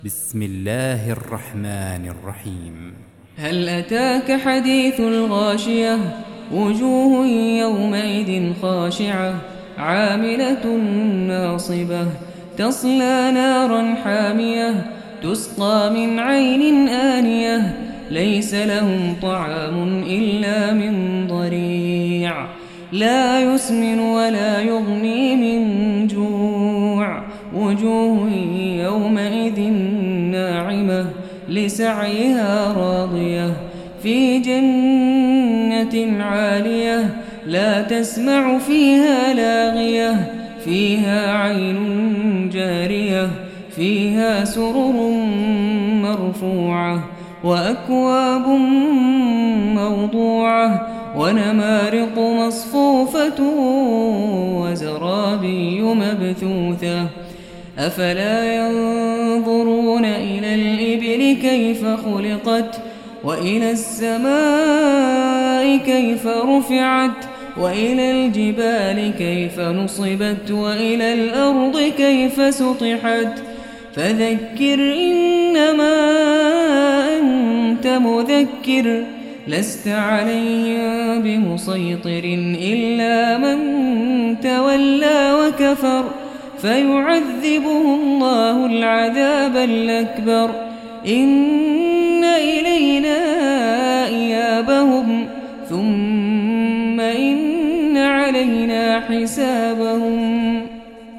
بسم الله الرحمن الرحيم. هل أتاك حديث الغاشية؟ وجوه يومئذ خاشعة عاملة ناصبة تصلى نارا حامية تسقى من عين آنية ليس لهم طعام إلا من ضريع لا يسمن ولا يغني من جوع وجوه يومئذ ناعمة لسعيها راضية في جنة عالية لا تسمع فيها لاغية فيها عين جارية فيها سرر مرفوعة وأكواب موضوعة ونمارق مصفوفة وزرابي مبثوثة أفلا ينظرون إلى الإبل كيف خلقت وإلى السماء كيف رفعت وإلى الجبال كيف نصبت وإلى الأرض كيف سطحت فذكر إنما أنت مذكر لست عليهم بمسيطر إلا من تولى وكفر فيعذبه الله العذاب الأكبر إن إلينا إيابهم ثم إن علينا حسابهم